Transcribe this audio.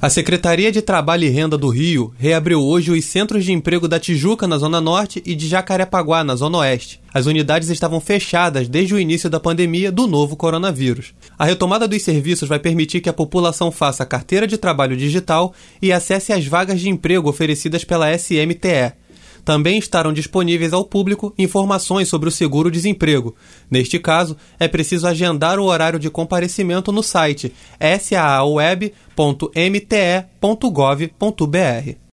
A Secretaria de Trabalho e Renda do Rio reabriu hoje os centros de emprego da Tijuca, na Zona Norte, e de Jacarepaguá, na Zona Oeste. As unidades estavam fechadas desde o início da pandemia do novo coronavírus. A retomada dos serviços vai permitir que a população faça a carteira de trabalho digital e acesse as vagas de emprego oferecidas pela SMTE. Também estarão disponíveis ao público informações sobre o seguro-desemprego. Neste caso, é preciso agendar o horário de comparecimento no site saaweb.mte.gov.br.